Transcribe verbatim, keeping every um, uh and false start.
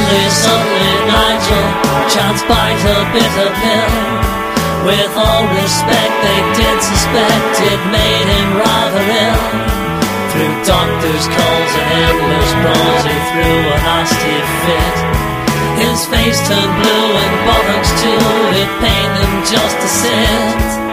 Suddenly, suddenly Nigel chanced by her bitter pill. With all respect they did suspect it made him rather ill. Through doctors' calls and endless brawls he threw a nasty fit. His face turned blue and buttocks too, it pained him just to sit.